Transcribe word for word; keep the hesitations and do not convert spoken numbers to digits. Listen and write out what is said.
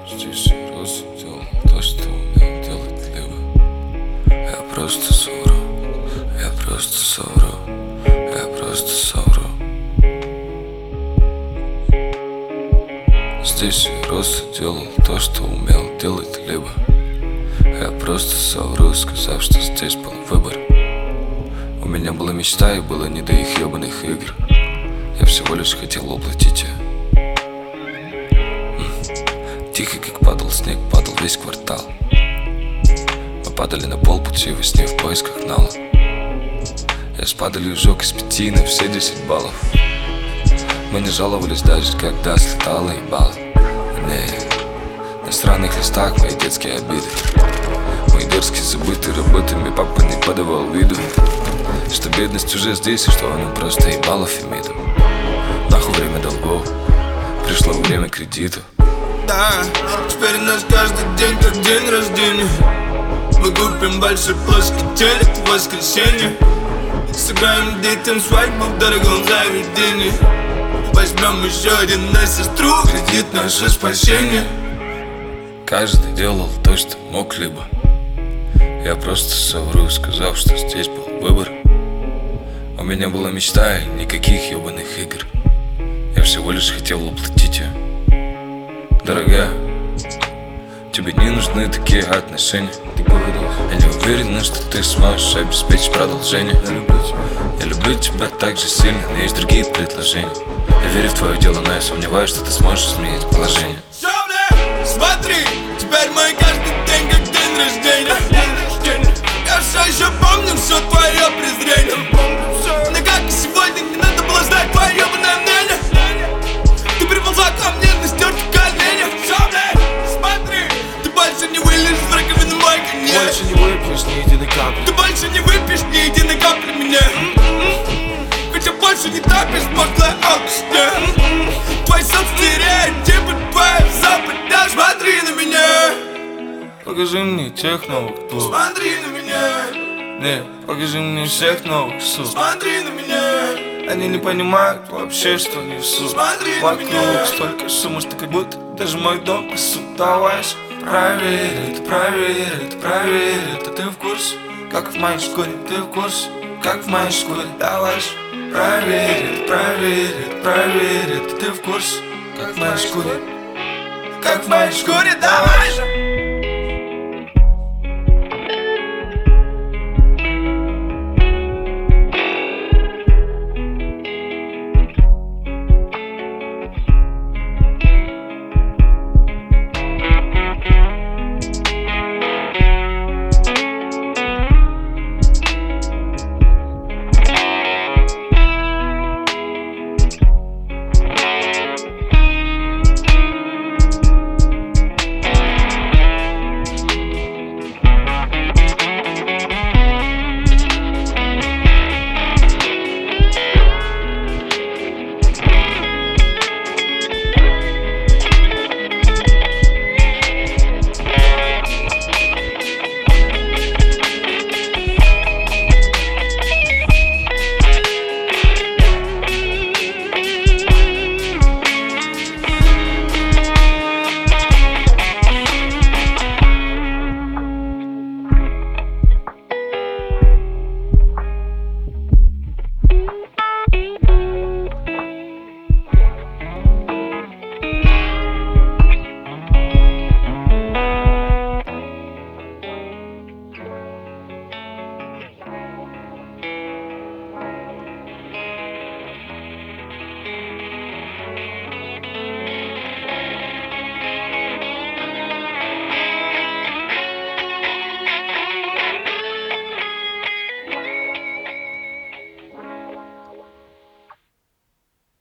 Здесь рос, делал то, что умел делать либо. Я просто совру, я просто совру, я просто совру. Здесь я рос и делал то, что умел делать либо. Я просто совру, сказав, что здесь был выбор. У меня была мечта и было не до их ебаных игр. Я всего лишь хотел воплотить ее. Тихо, как падал снег, падал весь квартал. Мы падали на полпути во сне в поисках нала. Я с падалью жёг из пяти на все десять баллов. Мы не жаловались даже, когда слетало ебало. Не, на странных листах мои детские обиды. Мои дерзкие забытые работами папа не подавал виду, что бедность уже здесь и что она просто ебала Фемиду. Нахуй время долгов, пришло время кредитов. Да, теперь у нас каждый день как день рождения. Мы купим большой плоский телек в воскресенье. Сыграем детям свадьбу в дорогом заведении. Возьмем еще один на сестру, кредит наше спасение. Каждый делал то, что мог либо. Я просто совру, сказав, что здесь был выбор. У меня была мечта и никаких ебаных игр. Я всего лишь хотел воплотить ее. Дорогая, тебе не нужны такие отношения. Ты говоришь, я не уверен, что ты сможешь обеспечить продолжение. Я люблю тебя, я люблю тебя так же сильно, но есть другие предложения. Я верю в твое дело, но я сомневаюсь, что ты сможешь изменить положение. Смотри, теперь мой каждый день как день рождения. Я все еще помню все твое презрение. Но как и сегодня, не надо было знать твое ебаное мнение. Ты приползла ко мне на стерке коленях. Смотри, ты больше не вылезешь в раковину мой конец. Больше не выпьешь ни единой капли. Ты больше не выпьешь ни единой капли меня. Хотя больше не топишь пошлая алкашня. Твой сон стереотипы, твоя западня. Смотри на меня, Покажи мне тех новых двух. смотри на меня, Не, покажи мне всех новых сук. смотри на меня, Они не понимают вообще, что несу. смотри на меня. Вокруг столько шума, что как будто даже мой дом пасут. Давай же проверь это, проверь это, проверь это. Ты в курсе, как в моей шкуре? Ты в курсе, как в моей шкуре? Давай же проверь это, проверь это, проверь это. Ты в курсе, как в моей шкуре? Как в моей шкуре, давай же.